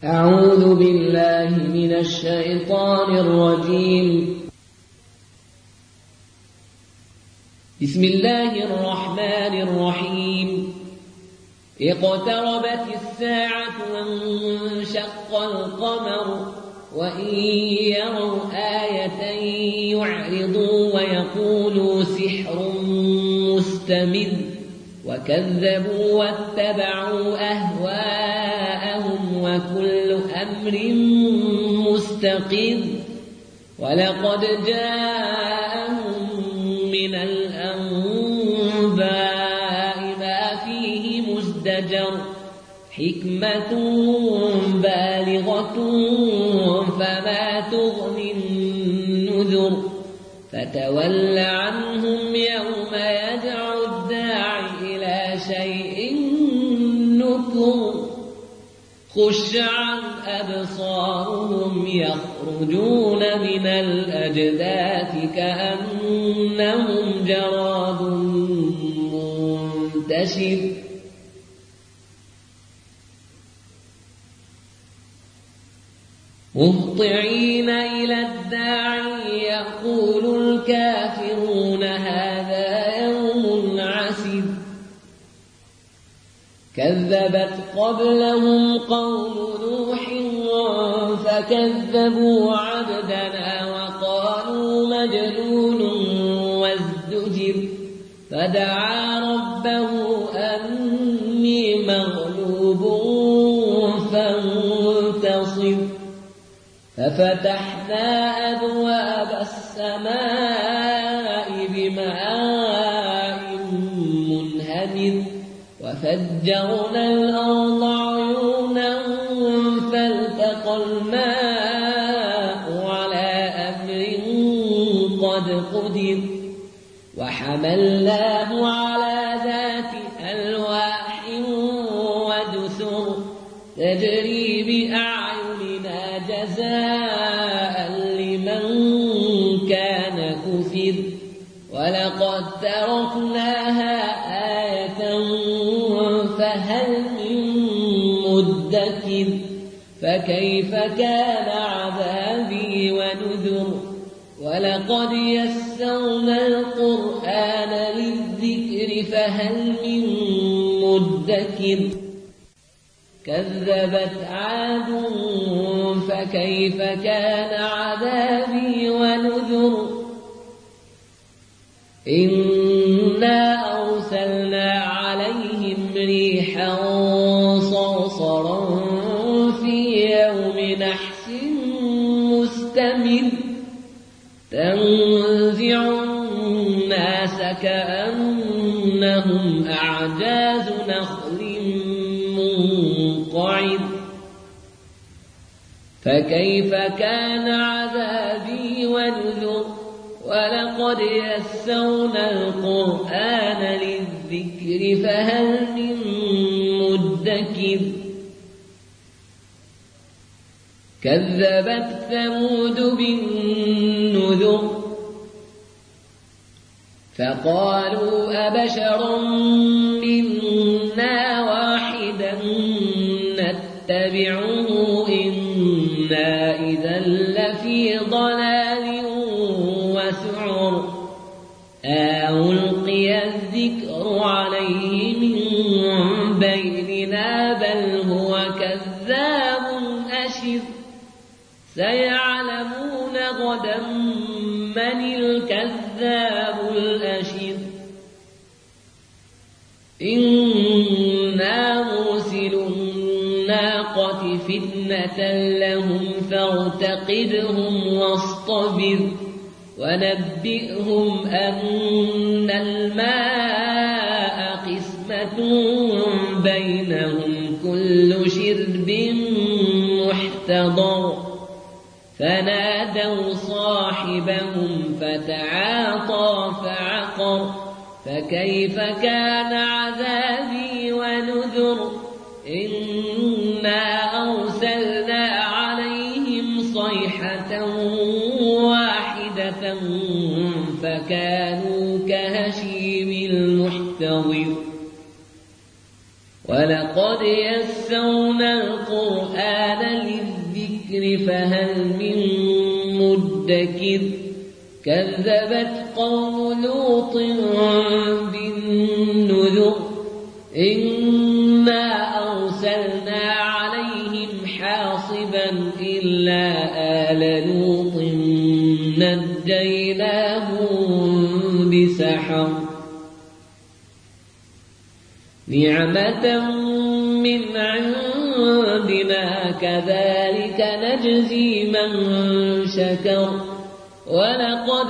أعوذ بالله من الشيطان الرجيم. بسم الله الرحمن الرحيم. اقتربت الساعة وانشق القمر وإن يروا آية يعرضوا ويقولوا سحر مستمر وكذبوا واتبعوا أهواءهم وكل أمر مستقر ولقد جاءهم من الأنباء ما فيه مزدجر حكمة بالغة فما تغني النذر فتول عنهم يوم يدعو الداعي إلى شيء نكر خش عن أبصارهم يخرجون من الأجداث كأنهم جراد منتشر مهطعين إلى الداعي يقول الكافرون هذا يوم عسير كذبت قبلهم قوم نوح فكذبوا عبدنا وقالوا مجنون وازدجر فدعا ربه أني مغلوب فانتصر ففتحنا أبواب السماء بماء منهمر وفجرنا الأرض عيونا فالتقى الماء على أمر قد قدر وحملناه على ذات ألواح ودسر تجري بأعيننا جزاء لمن كان كفر ولقد تركناها آية فهل من مدكر فكيف كان عذابي ونذر ولقد يسرنا القرآن للذكر فهل من مدكر كذبت عاد فكيف كان عذابي ونذر إنا أرسلنا عليهم ريحا صرصرا في يوم نحس مستمر تنزع الناس كأنهم أعجاز نخل منقعر فكيف كان عذابي ونذر ولقد يسرنا القرآن للذكر فهل من مدكر كذبت ثمود بالنذر فقالوا أبشرا منا واحدا نتبعه إنا إذا لفي ضلال وسعر ألقي الذكر عليه من بيننا بل هو كذاب أشر سيعلمون غدا من الكذاب الأشر إنا مرسل الناقة فتنة لهم فارتقبهم واصطبر ونبئهم أن الماء قسمة بينهم كل شرب محتضر فنادوا صاحبهم فتعاطى فعقر فكيف كان عذابي ونذر إنا أرسلنا عليهم صيحة واحدة فكانوا كهشيم المحتضر ولقد يسرنا القرآن للذكر فهل من مدكر كذبت قوم لوط بالنذر إنا أرسلنا عليهم حاصبا إلا آل لوط نجيناهم بسحر نعمة من عندنا كذلك نجزي من شكر ولقد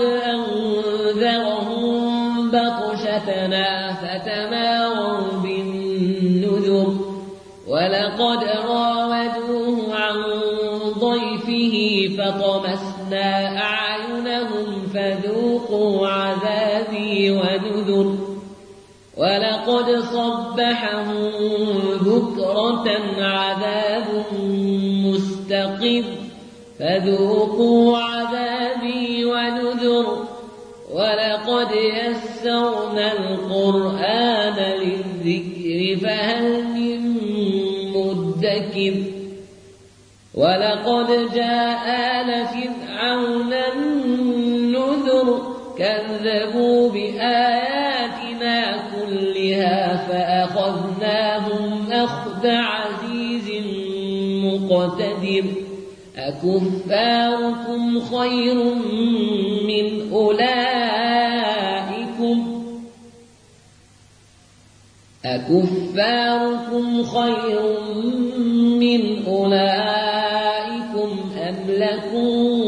أنذرهم بطشتنا فتماروا بالنذر ولقد راودوه عن ضيفه فطمسنا أعينهم فذوقوا عذابي ونذر ولقد صبحهم بكرة عذاب مستقر فذوقوا عذابي ونذر ولقد يسرنا القرآن للذكر فهل من مدكر ولقد جاء آل فرعون النذر كذبوا بآياتنا كلها فأخذناهم أخذ عزيز مقتدر أكفاركم خير من أولئكم أم لكم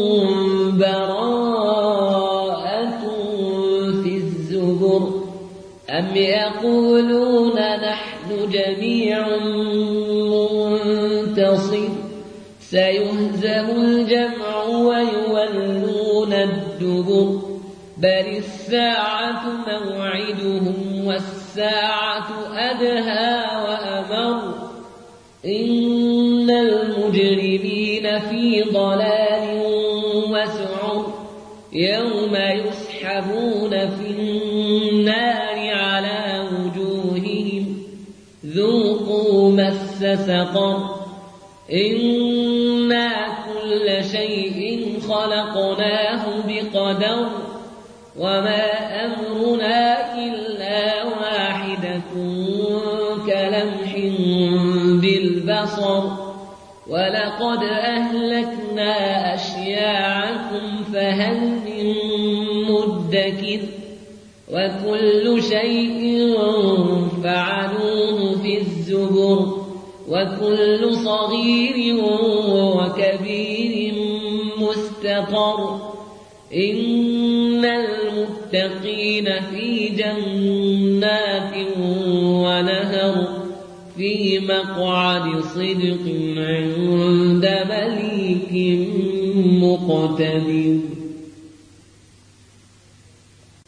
براءة في الزبر أم يقولون نحن جميع منتصر سيهزم الجمع ويولون الدبر بل الساعة موعدهم والساعة أدهى وأمر إن المجرمين في ضلال وسعر يوم يسحبون في النار على وجوههم ذوقوا مس سقر إنا كل شيء خلقناه بقدر وما أمرنا إلا واحدة كلمح بالبصر ولقد أهلكنا أشياعكم فهل من مدكر وكل شيء فعلوه في الزبر وكل صغير وكبير مستطر إن المتقين في جنات ونهر في مقعد صدق عند مليك مقتدر.